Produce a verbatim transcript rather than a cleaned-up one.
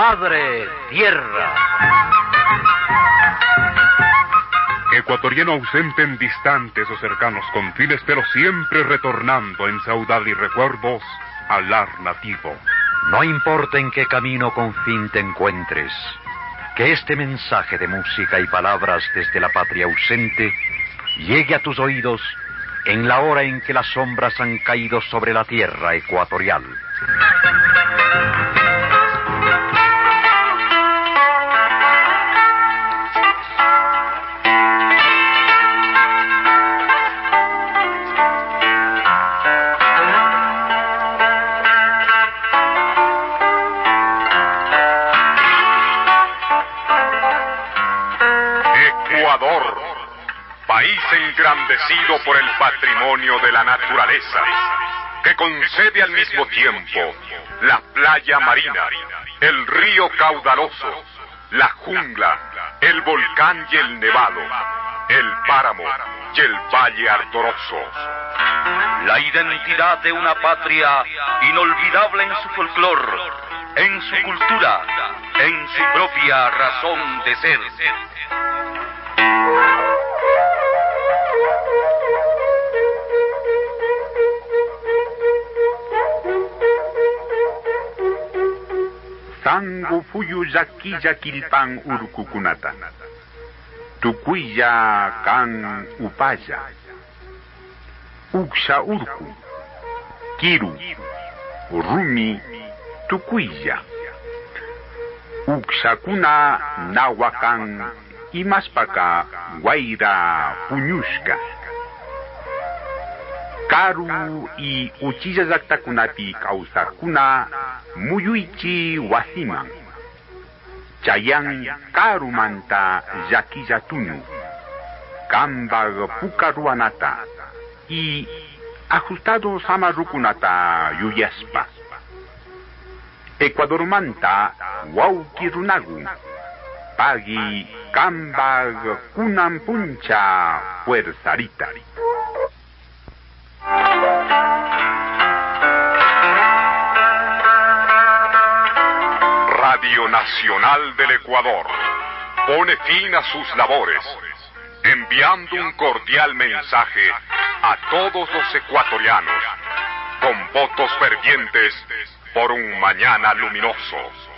Madre Tierra. Ecuatoriano ausente en distantes o cercanos confines, pero siempre retornando en saudade y recuerdos al lar nativo. No importa en qué camino con fin te encuentres, que este mensaje de música y palabras desde la patria ausente llegue a tus oídos en la hora en que las sombras han caído sobre la tierra ecuatorial. Ecuador, país engrandecido por el patrimonio de la naturaleza, que concede al mismo tiempo la playa marina, el río caudaloso, la jungla, el volcán y el nevado, el páramo y el valle ardoroso. La identidad de una patria inolvidable en su folclor, en su cultura, en su propia razón de ser. Sango fuyu yaquilla quilpan urcucunata. Tucuya can upaya. Uksha urku. Kiru. Rumi tucuya. Uksha kuna nahuacan imaspaka guaira puñushka. Karu y uchilla llaqtakunapi kawsaqkuna muyuychi wasiman. Chayan karumanta llakillatunu. Kambag pukaruanata y ajustado samarukunata yuyaspa. Ecuadormanta wauki runagu. Pagi kambag kunan puncha fuerzarita. Radio Nacional del Ecuador pone fin a sus labores, enviando un cordial mensaje a todos los ecuatorianos, con votos fervientes por un mañana luminoso.